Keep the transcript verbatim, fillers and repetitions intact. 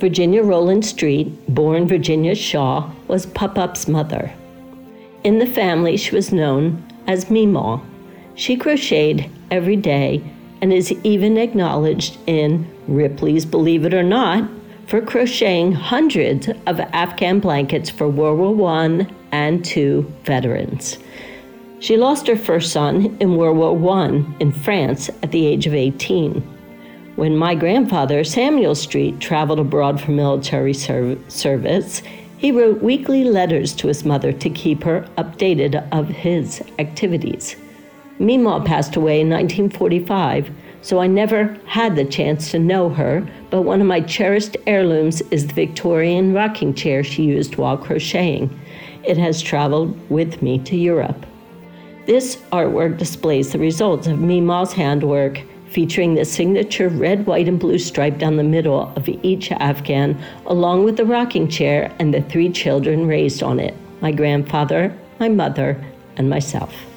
Virginia Rowland Street, born Virginia Shaw, was Pup-Up's mother. In the family, she was known as Meemaw. She crocheted every day and is even acknowledged in Ripley's Believe It or Not for crocheting hundreds of Afghan blankets for World War One and Two veterans. She lost her first son in World War One in France at the age of eighteen. When my grandfather, Samuel Street, traveled abroad for military serv- service, he wrote weekly letters to his mother to keep her updated of his activities. Meemaw passed away in nineteen forty-five, so I never had the chance to know her, but one of my cherished heirlooms is the Victorian rocking chair she used while crocheting. It has traveled with me to Europe. This artwork displays the results of Meemaw's handwork, featuring the signature red, white, and blue stripe down the middle of each Afghan, along with the rocking chair and the three children raised on it, my grandfather, my mother, and myself.